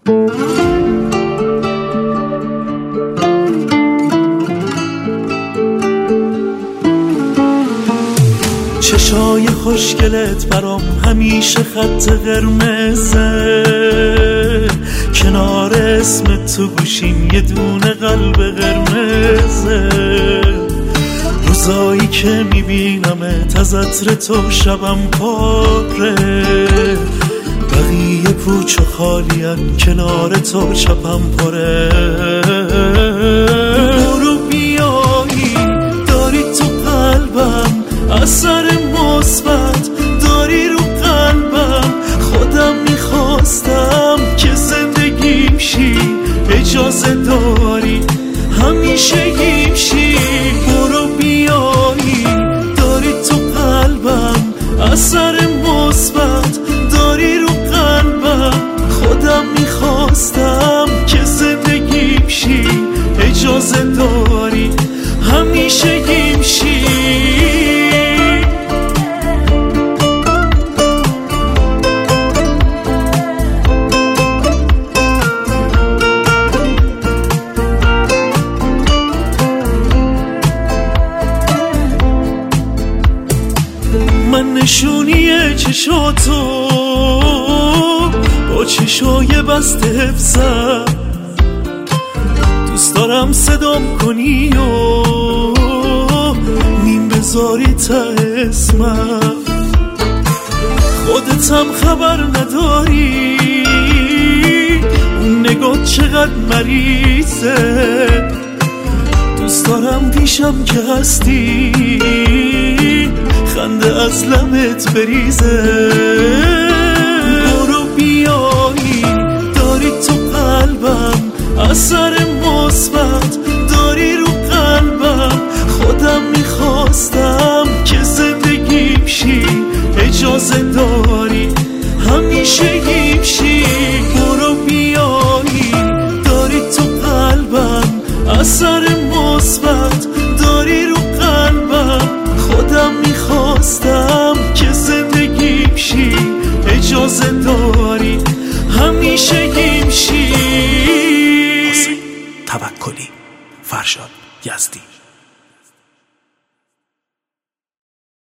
چشای خوشگلت برام همیشه خط قرمزه، کنار اسم تو گوشیم یه دونه قلب قرمزه. روزایی که میبینمت از عطر تو شبم پاره، بقیه پوچ و خالیان کنار تو چپم پره. برو بیایی داری تو قلبم اثر مثبت داری رو قلبم، خودم میخواستم که زندگیم شی، اجازه داری همیشه گیم شی. برو بیایی داری تو قلبم اثر مثبت داری رو قلبم، خودم میخواستم که زندگیم شی، اجازه داری همیشه گیم شی. من نشونی چشاتو با چشای بسته حفظم، دوست دارم صدام کنی و نیم بذاری تا اسمم. خودتم خبر نداری اون نگاه چقدر مریضه، دوست دارم پیشم که هستی خنده از لبت بریزه. برو بیایی داری تو قلبم اثر مثبت داری رو قلبم، خودم میخواستم که زندگیم شی، اجازه داری همیشه گیم شی. برو بیایی داری تو قلبم اثر مثبت داری رو قلبم، خودم میخواستم که زندگیم شی، اجازه داری همیشه گیم شی. توکلی، فرشاد یزدی.